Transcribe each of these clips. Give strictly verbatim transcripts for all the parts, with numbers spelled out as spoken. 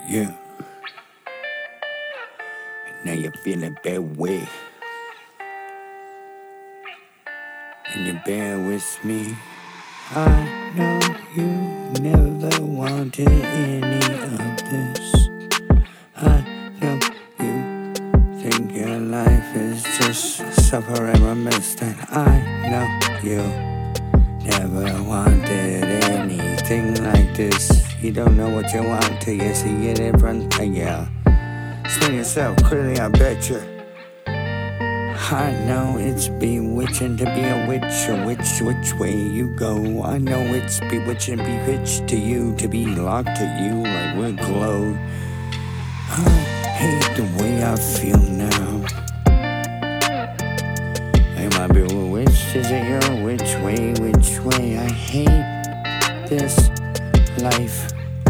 Yeah. Now you're feeling bad way. And you bear with me. I know you never wanted any of this. I know you think your life is just suffer and remiss. And I know you never wanted anything like this. You don't know what you want till you see it in front of you. Explain yourself clearly, I bet you. I know it's bewitching to be a witch, a witch, which way you go. I know it's bewitching, bewitched to you, to be locked to you like we're glowed. I hate the way I feel now. Am I bewitched? Is it your which way, which way? I hate this life.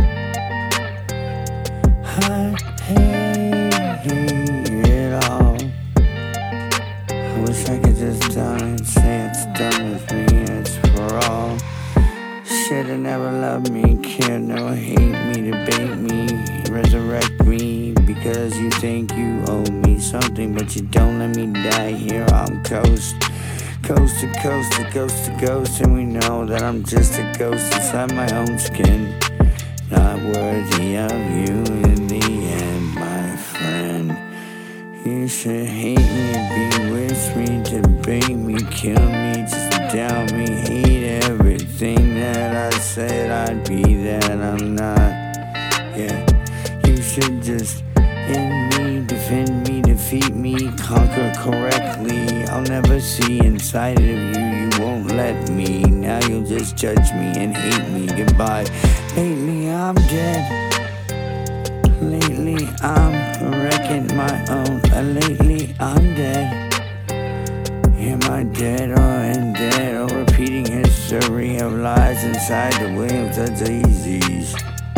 I hate it all. I wish I could just done and say it's done with me, it's for all. Should've never loved me, care, no hate me, debate me, resurrect me, because you think you owe me something, but you don't. Let me die here on coast. Coast to coast, to ghost to ghost, and we know that I'm just a ghost inside my own skin. Not worthy of you in the end, my friend. You should hate me, bewitch me, debate me, kill me, just doubt me, hate everything that I said I'd be that I'm not. Yeah, you should just end me, defend me, defeat me, conquer correctly. I'll never see inside of you, you won't let me. Now you'll just judge me and hate me, goodbye. Lately I'm dead. Lately I'm wrecking my own. Uh, lately I'm dead. Am I dead or undead? Or repeating history of lies inside the waves of daisies?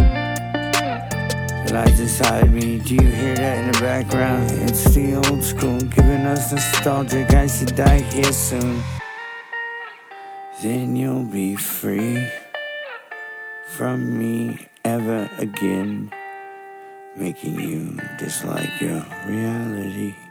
Lies inside me. Do you hear that in the background? It's the old school giving us nostalgic. I should die here soon. Then you'll be free from me ever again, making you dislike your reality.